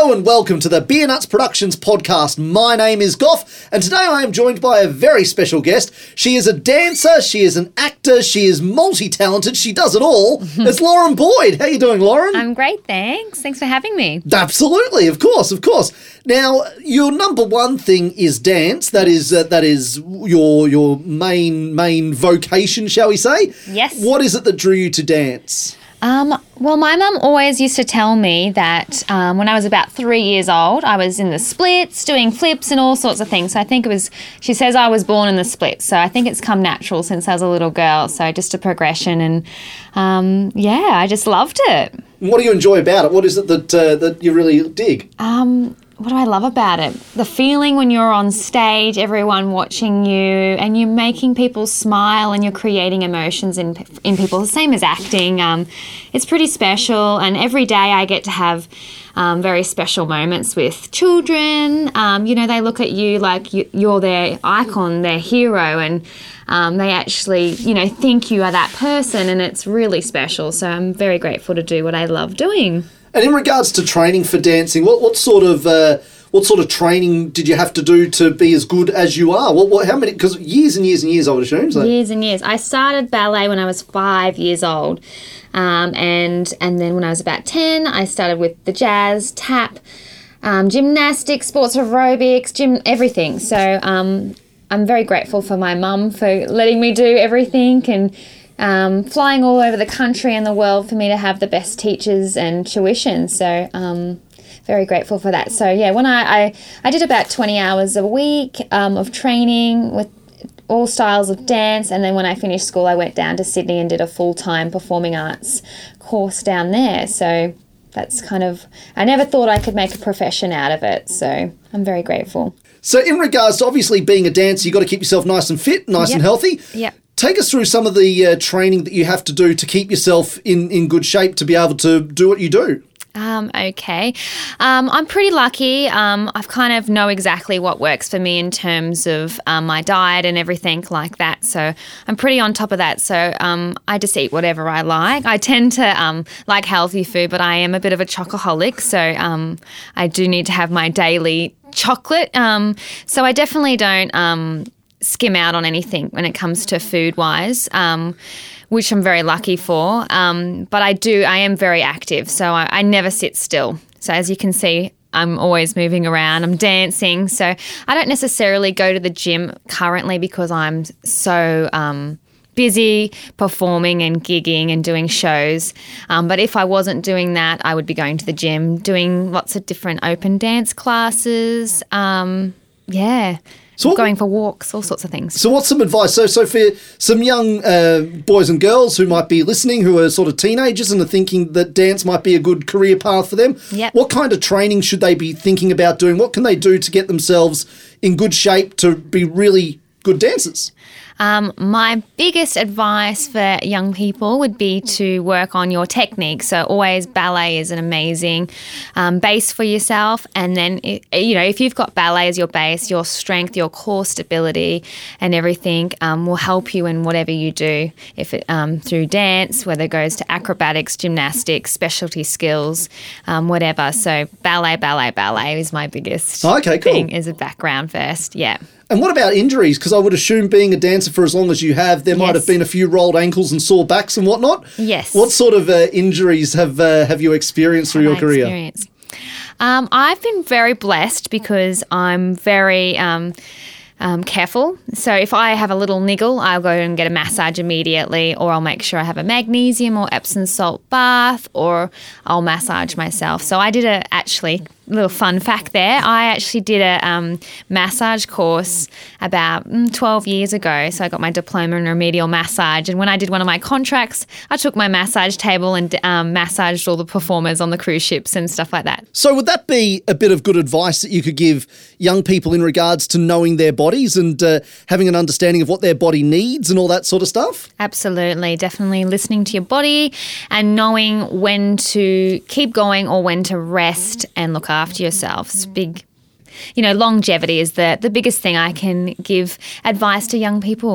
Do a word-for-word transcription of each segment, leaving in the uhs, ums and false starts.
Hello and welcome to the Beer Nuts Productions podcast. My name is Goff, and today I am joined by a very special guest. She is a dancer, she is an actor, she is multi-talented, she does it all. It's Lauren Boyd. How you doing, Lauren? I'm great, thanks. Thanks for having me. Absolutely, of course, of course. Now, your number one thing is dance. That is uh, that is your your main main vocation, shall we say? Yes. What is it that drew you to dance? Um, well, my mum always used to tell me that um, when I was about three years old, I was in the splits, doing flips and all sorts of things. So I think it was, she says I was born in the splits. So I think it's come natural since I was a little girl. So just a progression and, um, yeah, I just loved it. What do you enjoy about it? What is it that uh, that you really dig? Um, what do I love about it? The feeling when you're on stage, everyone watching you, and you're making people smile and you're creating emotions in in people. The same as acting. Um, it's pretty special, and every day I get to have um, very special moments with children. Um, you know, they look at you like you, you're their icon, their hero, and um, they actually, you know, think you are that person, and it's really special. So I'm very grateful to do what I love doing. And in regards to training for dancing, what, what sort of uh, what sort of training did you have to do to be as good as you are? What, what how many? Because years and years and years, I would assume. So. Years and years. I started ballet when I was five years old, um, and and then when I was about ten, I started with the jazz, tap, um, gymnastics, sports aerobics, gym, everything. So um, I'm very grateful for my mum for letting me do everything and. Um, flying all over the country and the world for me to have the best teachers and tuition. So um, very grateful for that. So yeah, when I, I, I did about twenty hours a week um, of training with all styles of dance, and then when I finished school I went down to Sydney and did a full-time performing arts course down there. So that's kind of, I never thought I could make a profession out of it, so I'm very grateful. So in regards to obviously being a dancer, you've got to keep yourself nice and fit, nice Yep. and healthy. Yep. Take us through some of the uh, training that you have to do to keep yourself in, in good shape to be able to do what you do. Um, okay. Um, I'm pretty lucky. Um, I've kind of know exactly what works for me in terms of um, my diet and everything like that. So I'm pretty on top of that. So um, I just eat whatever I like. I tend to um, like healthy food, but I am a bit of a chocoholic. So um, I do need to have my daily chocolate. Um, so I definitely don't um, skim out on anything when it comes to food-wise. Um which I'm very lucky for. Um, but I do, I am very active, so I, I never sit still. So as you can see, I'm always moving around, I'm dancing. So I don't necessarily go to the gym currently because I'm so um, busy performing and gigging and doing shows. Um, but if I wasn't doing that, I would be going to the gym, doing lots of different open dance classes. Um, yeah. So what, going for walks, all sorts of things. So what's some advice? So so for some young uh, boys and girls who might be listening, who are sort of teenagers and are thinking that dance might be a good career path for them, yep. What kind of training should they be thinking about doing? What can they do to get themselves in good shape to be really good dancers? Um, my biggest advice for young people would be to work on your technique. So always ballet is an amazing um, base for yourself. And then, you know, if you've got ballet as your base, your strength, your core stability and everything um, will help you in whatever you do. If it um, through dance, whether it goes to acrobatics, gymnastics, specialty skills, um, whatever. So ballet, ballet, ballet is my biggest okay, cool. thing as a background first. Yeah. And what about injuries? Because I would assume being a dancer for as long as you have, there might Yes. have been a few rolled ankles and sore backs and whatnot. Yes. What sort of uh, injuries have uh, have you experienced through Have your I career? experienced? Um, I've been very blessed because I'm very um, um, careful. So if I have a little niggle, I'll go and get a massage immediately, or I'll make sure I have a magnesium or Epsom salt bath, or I'll massage myself. So I did a actually little fun fact there. I actually did a um, massage course about mm, twelve years ago. So I got my diploma in remedial massage. And when I did one of my contracts, I took my massage table and um, massaged all the performers on the cruise ships and stuff like that. So would that be a bit of good advice that you could give young people in regards to knowing their bodies and uh, having an understanding of what their body needs and all that sort of stuff? Absolutely. Definitely listening to your body and knowing when to keep going or when to rest and look after yourself. It's big. You know, longevity is the, the biggest thing I can give advice to young people.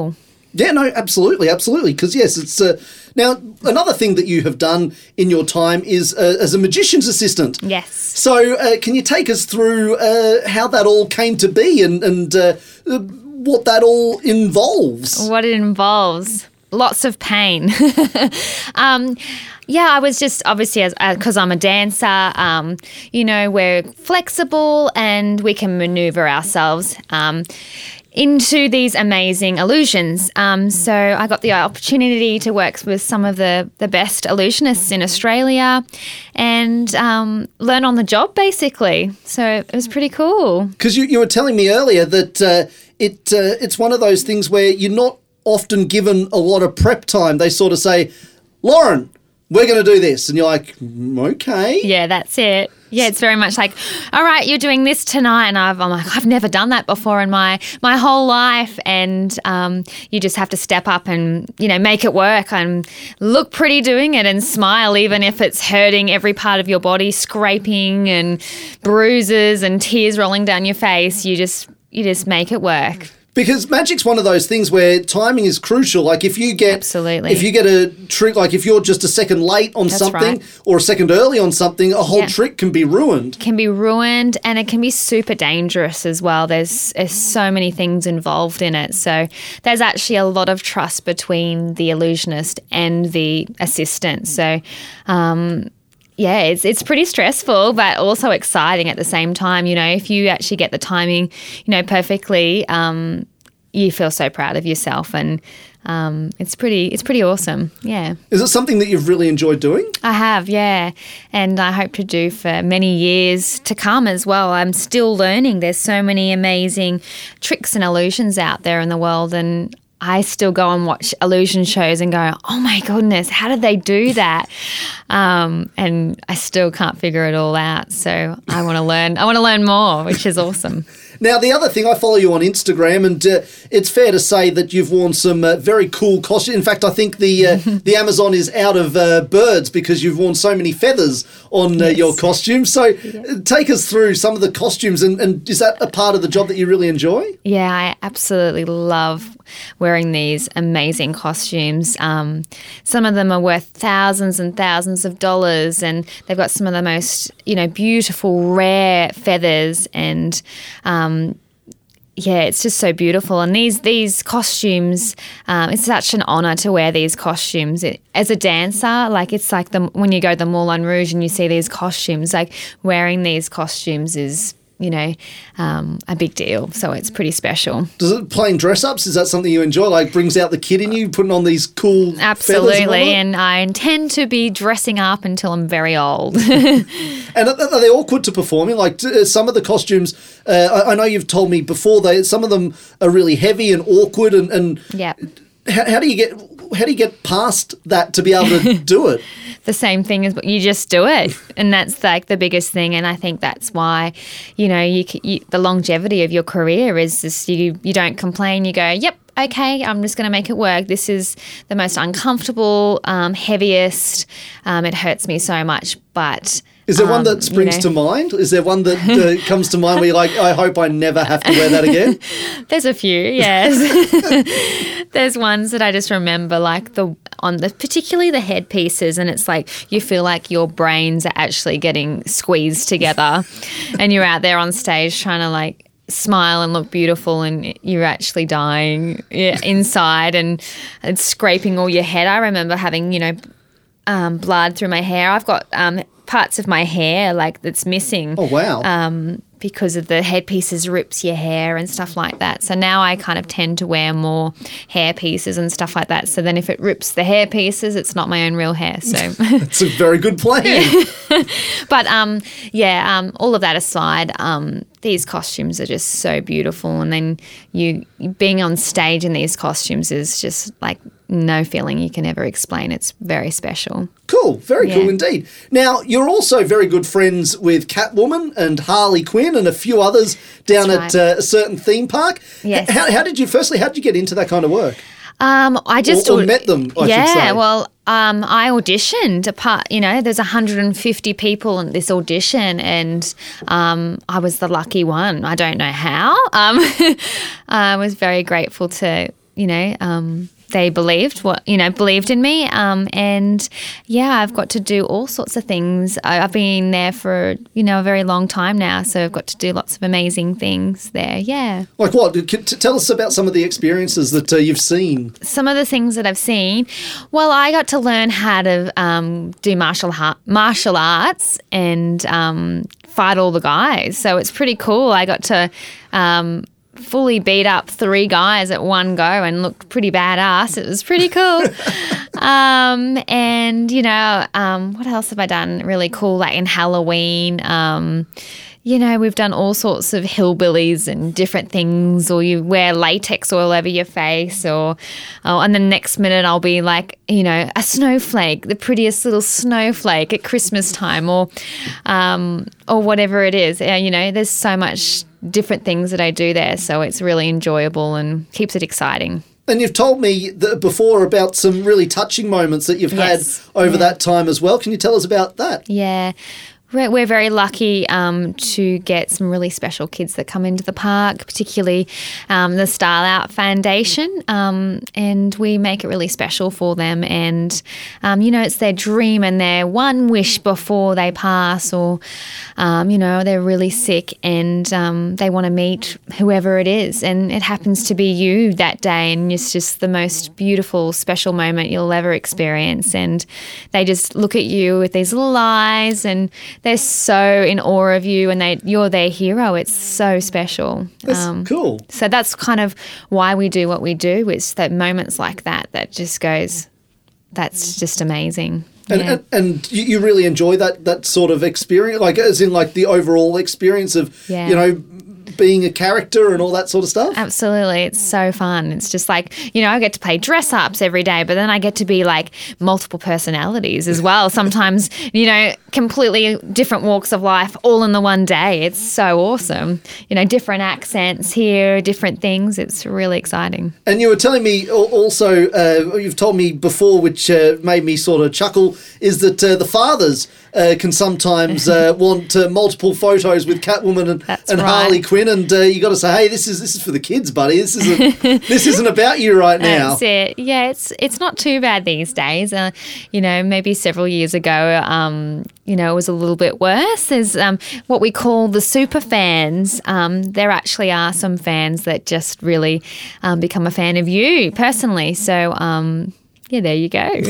Yeah, no, absolutely, absolutely. Because, yes, it's... Uh, now, another thing that you have done in your time is uh, as a magician's assistant. Yes. So uh, can you take us through uh, how that all came to be and, and uh, uh, what that all involves? What it involves. Lots of pain. um, yeah, I was just obviously as because I'm a dancer, um, you know, we're flexible and we can maneuver ourselves um, into these amazing illusions. Um, so I got the opportunity to work with some of the, the best illusionists in Australia and um, learn on the job, basically. So it was pretty cool. Because you, you were telling me earlier that uh, it uh, it's one of those things where you're not often given a lot of prep time. They sort of say, Lauren, we're going to do this. And you're like, mm, okay. Yeah, that's it. Yeah, it's very much like, all right, you're doing this tonight. And I've, I'm like, I've never done that before in my, my whole life. And um, you just have to step up and, you know, make it work and look pretty doing it and smile, even if it's hurting every part of your body, scraping and bruises and tears rolling down your face. You just, you just make it work. Because magic's one of those things where timing is crucial. Like if you get Absolutely. if you get a trick, like if you're just a second late on That's something right. or a second early on something, a whole Yeah. trick can be ruined. Can be ruined and it can be super dangerous as well. There's, there's so many things involved in it. So there's actually a lot of trust between the illusionist and the assistant. So um yeah, it's it's pretty stressful, but also exciting at the same time. You know, if you actually get the timing, you know, perfectly, um, you feel so proud of yourself, and um, it's pretty it's pretty awesome. Yeah. Is it something that you've really enjoyed doing? I have, yeah, and I hope to do for many years to come as well. I'm still learning. There's so many amazing tricks and illusions out there in the world, and I still go and watch illusion shows and go, oh my goodness, how did they do that? Um, and I still can't figure it all out. So I want to learn. I want to learn more, which is awesome. Now, the other thing, I follow you on Instagram, and uh, it's fair to say that you've worn some uh, very cool costumes. In fact, I think the uh, the Amazon is out of uh, birds because you've worn so many feathers on uh, Yes. your costumes. So Yeah. uh, take us through some of the costumes, and, and is that a part of the job that you really enjoy? Yeah, I absolutely love wearing these amazing costumes. Um, some of them are worth thousands and thousands of dollars, and they've got some of the most, you know, beautiful, rare feathers, and um, yeah, it's just so beautiful. And these these costumes, um, it's such an honour to wear these costumes. It, as a dancer, like it's like the when you go to the Moulin Rouge and you see these costumes, like wearing these costumes is, you know, um, a big deal. So it's pretty special. Does it playing dress ups? Is that something you enjoy? Like brings out the kid in you, putting on these cool feathers Absolutely, and whatnot? and I intend to be dressing up until I'm very old. And are are they awkward to perform in? Like t- uh, some of the costumes, uh, I, I know you've told me before. They some of them are really heavy and awkward. And, and Yeah. how, how do you get how do you get past that to be able to do it? The same thing as you just do it, and that's like the biggest thing. And I think that's why, you know, you, c- you the longevity of your career is this: you you don't complain. You go, yep, okay, I'm just going to make it work. This is the most uncomfortable, um, heaviest. Um, it hurts me so much, but. Is there one um, that springs you know, to mind? Is there one that uh, comes to mind where you're like, I hope I never have to wear that again? There's a few, yes. There's ones that I just remember, like the on the particularly the headpieces, and it's like you feel like your brains are actually getting squeezed together, and you're out there on stage trying to like smile and look beautiful, and you're actually dying yeah, inside, and it's scraping all your head. I remember having, you know, um, blood through my hair. I've got um, parts of my hair like that's missing. Oh, wow. Um, because of the headpieces rips your hair and stuff like that. So now I kind of tend to wear more hair pieces and stuff like that. So then if it rips the hair pieces, it's not my own real hair. So, It's a very good plan. but um, yeah, um, all of that aside, um, these costumes are just so beautiful. And then you being on stage in these costumes is just like no feeling you can ever explain. It's very special. Cool, very Yeah. cool indeed. Now, you're also very good friends with Catwoman and Harley Quinn and a few others down That's at right. uh, a certain theme park. Yes. H- How, how did you, firstly, how did you get into that kind of work? Um, I just Or, or met them, I yeah, should say. well, um, I auditioned a part. You know, there's one hundred fifty people in this audition, and um, I was the lucky one. I don't know how. Um, I was very grateful to you know, um, they believed what, you know, believed in me. Um, and yeah, I've got to do all sorts of things. I, I've been there for, you know, a very long time now. So I've got to do lots of amazing things there. Yeah. Like what? Can, t- tell us about some of the experiences that uh, you've seen. Some of the things that I've seen. Well, I got to learn how to um, do martial, ha- martial arts and um, fight all the guys. So it's pretty cool. I got to um, fully beat up three guys at one go and looked pretty badass. It was pretty cool. um, and, you know, um, what else have I done really cool? Like in Halloween, um, you know, we've done all sorts of hillbillies and different things, or you wear latex all over your face, or oh, and the next minute I'll be like, you know, a snowflake, the prettiest little snowflake at Christmas time, or um, or whatever it is. Uh, you know, there's so much different things that I do there, so it's really enjoyable and keeps it exciting. And you've told me that before about some really touching moments that you've Yes. had over Yeah. that time as well. Can you tell us about that? Yeah. We're, we're very lucky um, to get some really special kids that come into the park, particularly um, the Style Out Foundation, um, and we make it really special for them. And, um, you know, it's their dream and their one wish before they pass, or, um, you know, they're really sick and um, they want to meet whoever it is. And it happens to be you that day, and it's just the most beautiful, special moment you'll ever experience. And they just look at you with these little eyes, and they're so in awe of you, and they you're their hero. It's so special. That's cool. So that's kind of why we do what we do. It's that moments like that that just goes, that's just amazing. And, Yeah. and, and you, you really enjoy that that sort of experience, like as in like the overall experience of, Yeah. you know, being a character and all that sort of stuff? Absolutely. It's so fun. It's just like, you know, I get to play dress ups every day, but then I get to be like multiple personalities as well. Sometimes, you know, completely different walks of life all in the one day. It's so awesome. You know, different accents here, different things. It's really exciting. And you were telling me al- also, uh, you've told me before, which uh, made me sort of chuckle, is that uh, the fathers uh, can sometimes uh, want uh, multiple photos with Catwoman and, That's and right. Harley Quinn, and uh, you got to say, hey, this is this is for the kids, buddy. This isn't this isn't about you right now. That's it. Yeah, it's it's not too bad these days. Uh, you know, maybe several years ago, um, you know, it was a little bit worse. There's um, what we call the super fans. Um, there actually are some fans that just really um, become a fan of you personally. So, um, yeah, there you go.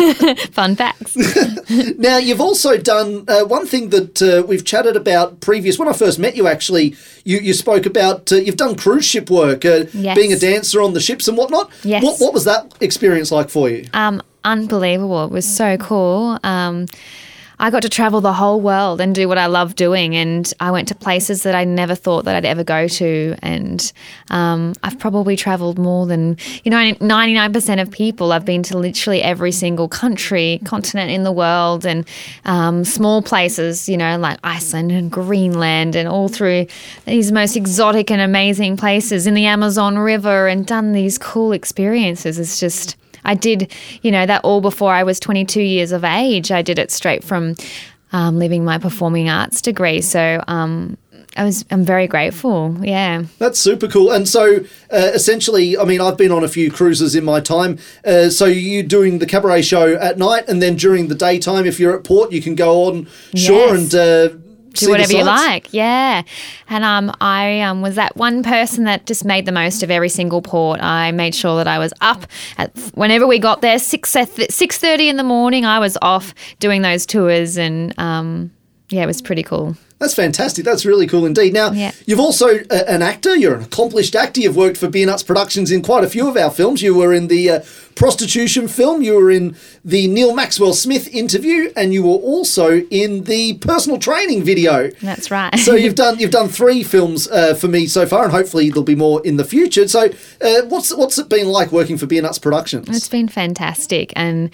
Fun facts. Now, you've also done uh, one thing that uh, we've chatted about previous. When I first met you, actually, you, you spoke about uh, you've done cruise ship work, uh, Yes. being a dancer on the ships and whatnot. Yes. What, what was that experience like for you? Um, unbelievable. It was so cool. Um, I got to travel the whole world and do what I love doing, and I went to places that I never thought that I'd ever go to, and um, I've probably traveled more than, you know, ninety-nine percent of people. I've been to literally every single country, continent in the world, and um, small places, you know, like Iceland and Greenland, and all through these most exotic and amazing places in the Amazon River, and done these cool experiences. It's just... I did, you know, that all before I was twenty-two years of age. I did it straight from um, living my performing arts degree. So um, I was, I'm very grateful. Yeah. That's super cool. And so, uh, essentially, I mean, I've been on a few cruises in my time. Uh, so you doing the cabaret show at night, and then during the daytime, if you're at port, you can go on shore Yes. and uh, see Do whatever the you sights? like, yeah. And um, I um, was that one person that just made the most of every single port. I made sure that I was up at whenever we got there, six six thirty in the morning. I was off doing those tours, and um, yeah, it was pretty cool. That's fantastic. That's really cool indeed. Now, Yeah. you've also uh, an actor. You're an accomplished actor. You've worked for Beer Nuts Productions in quite a few of our films. You were in the uh, prostitution film. You were in the Neil Maxwell Smith interview, and you were also in the personal training video. That's right. So you've done you've done three films uh, for me so far, and hopefully there'll be more in the future. So, uh, what's what's it been like working for Beer Nuts Productions? It's been fantastic, and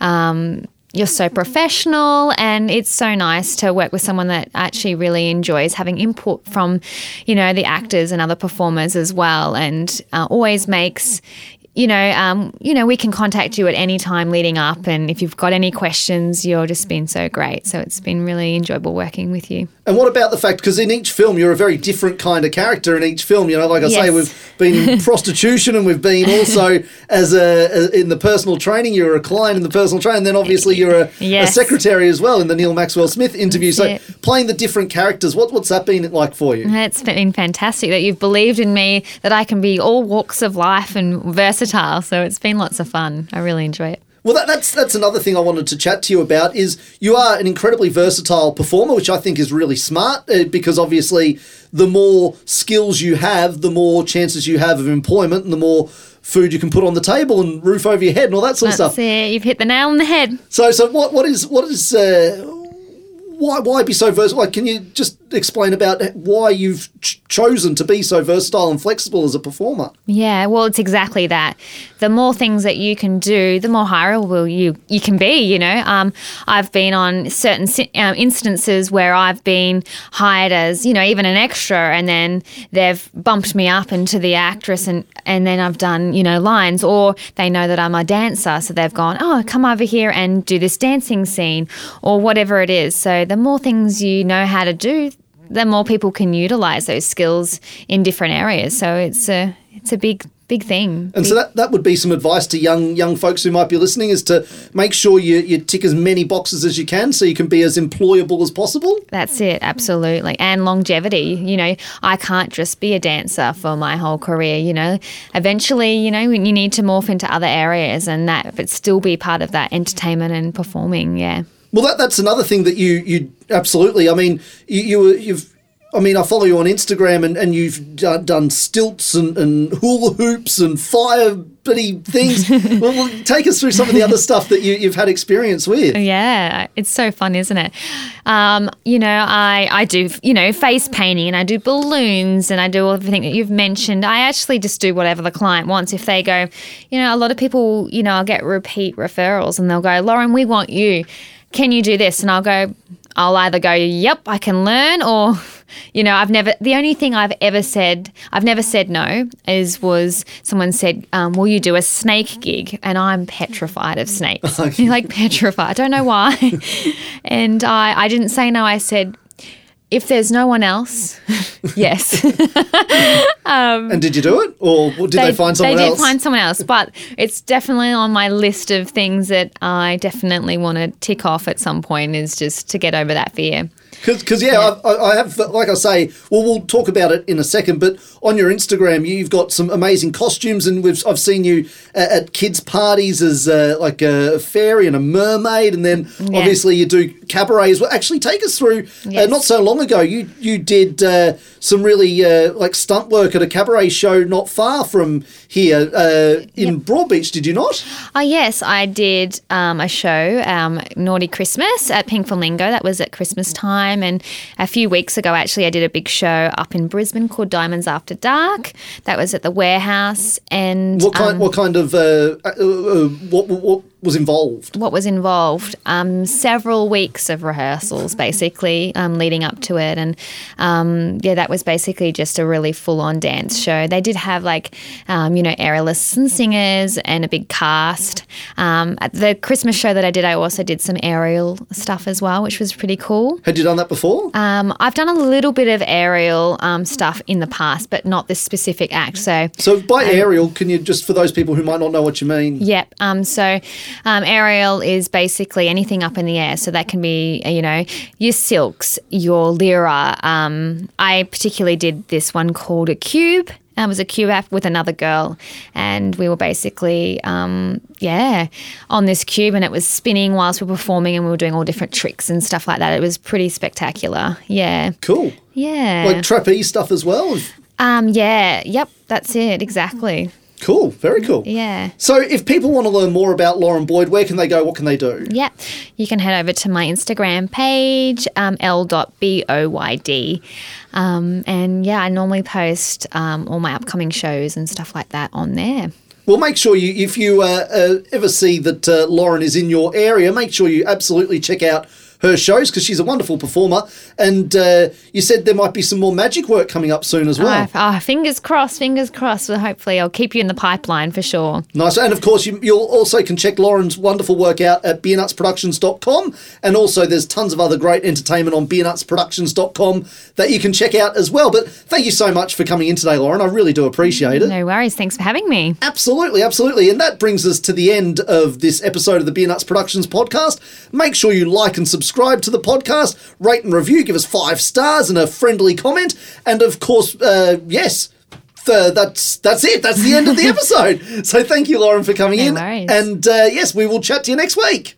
um, you're so professional, and it's so nice to work with someone that actually really enjoys having input from, you know, the actors and other performers as well, and uh, always makes, you know, um, you know, we can contact you at any time leading up, and if you've got any questions, you're just been so great. So it's been really enjoyable working with you. And what about the fact, because in each film you're a very different kind of character in each film, you know, like I Yes. say, we've been in prostitution and we've been also as a, a in the personal training, you're a client in the personal training, and then obviously you're a, Yes. a secretary as well in the Neil Maxwell Smith interview. That's so it. playing the different characters, what, what's that been like for you? It's been fantastic that you've believed in me, that I can be all walks of life and versatile. So it's been lots of fun. I really enjoy it. Well, that, that's that's another thing I wanted to chat to you about is you are an incredibly versatile performer, which I think is really smart uh, because obviously the more skills you have, the more chances you have of employment and the more food you can put on the table and roof over your head and all that sort That's of stuff. it. You've hit the nail on the head. So, so what what is what is uh, why why be so versatile? Like, can you just explain about why you've ch- chosen to be so versatile and flexible as a performer? Yeah, well, it's exactly that. The more things that you can do, the more hireable you you can be. You know, um, I've been on certain si- um, instances where I've been hired as, you know, even an extra, and then they've bumped me up into the actress, and and then I've done, you know, lines, or they know that I'm a dancer, so they've gone, oh, come over here and do this dancing scene, or whatever it is. So the more things you know how to do, the more people can utilize those skills in different areas. So it's a it's a big big thing. And so that, that would be some advice to young young folks who might be listening is to make sure you, you tick as many boxes as you can so you can be as employable as possible. That's it, absolutely. And longevity. You know, I can't just be a dancer for my whole career, you know. Eventually, you know, you need to morph into other areas and that, but still be part of that entertainment and performing, yeah. Well, that that's another thing that you you absolutely. I mean, you, you you've. I mean, I follow you on Instagram, and, and you've done, done stilts and, and hula hoops and fire bitty things. well, well, take us through some of the other stuff that you, you've had experience with. Yeah, it's so fun, isn't it? Um, you know, I, I do, you know, face painting, and I do balloons, and I do everything that you've mentioned. I actually just do whatever the client wants. If they go, you know, a lot of people, you know, I'll get repeat referrals, and they'll go, Lauren, we want you. Can you do this? And I'll go, I'll either go, yep, I can learn, or, you know, I've never, the only thing I've ever said, I've never said no, is was someone said, um, will you do a snake gig? And I'm petrified of snakes. Like petrified. I don't know why. And I, I didn't say no. I said, if there's no one else, yes. And did you do it? Or did they, they find someone they else? They did find someone else, but it's definitely on my list of things that I definitely want to tick off at some point, is just to get over that fear. Because, yeah, yeah. I, I have, like I say, well, we'll talk about it in a second, but on your Instagram, you've got some amazing costumes, and we've, I've seen you at, at kids' parties as uh, like a fairy and a mermaid, and then yeah. obviously you do cabaret as well. Actually, take us through, yes. uh, not so long ago, you, you did uh, some really uh, like stunt work at a cabaret show not far from here uh, in yep. Broadbeach, did you not? Oh, yes, I did um, a show, um, Naughty Christmas, at Pink Flamingo. That was at Christmas time. And a few weeks ago, actually, I did a big show up in Brisbane called Diamonds After Dark. That was at the Warehouse. And what kind? Um, what kind of? Uh, uh, uh, what, what was involved? What was involved? Um, several weeks of rehearsals, basically, um, leading up to it, and um, yeah, that was basically just a really full-on dance show. They did have like, um, you know, aerialists and singers and a big cast. Um, at the Christmas show that I did, I also did some aerial stuff as well, which was pretty cool. Had you done that before? Um, I've done a little bit of aerial um, stuff in the past, but not this specific act. So, so by um, aerial, can you just, for those people who might not know what you mean? Yep. Um, so um, aerial is basically anything up in the air. So that can be, you know, your silks, your lyra. Um, I particularly did this one called a cube. It was a cube app with another girl, and we were basically, um, yeah, on this cube, and it was spinning whilst we were performing, and we were doing all different tricks and stuff like that. It was pretty spectacular. Yeah. Cool. Yeah. Like trapeze stuff as well? Um. Yeah. Yep. That's it. Exactly. Cool. Very cool. Yeah. So if people want to learn more about Lauren Boyd, where can they go? What can they do? Yeah. You can head over to my Instagram page, um, l dot boyd. Um, and, yeah, I normally post um, all my upcoming shows and stuff like that on there. Well, make sure you, if you uh, uh, ever see that uh, Lauren is in your area, make sure you absolutely check out her shows because she's a wonderful performer. And uh, you said there might be some more magic work coming up soon as well. Oh, oh, fingers crossed, fingers crossed. Well, hopefully I'll keep you in the pipeline for sure. Nice. And of course, you you'll also can check Lauren's wonderful work out at beer nuts productions dot com. And also there's tons of other great entertainment on beer nuts productions dot com that you can check out as well. But thank you so much for coming in today, Lauren. I really do appreciate it. No worries. Thanks for having me. Absolutely, absolutely. And that brings us to the end of this episode of the Beer Nuts Productions podcast. Make sure you like and subscribe to the podcast, rate and review, give us five stars and a friendly comment. And of course, uh, yes, Uh, that's that's it. That's the end of the episode. So thank you, Lauren, for coming no in. Worries. And uh, yes, we will chat to you next week.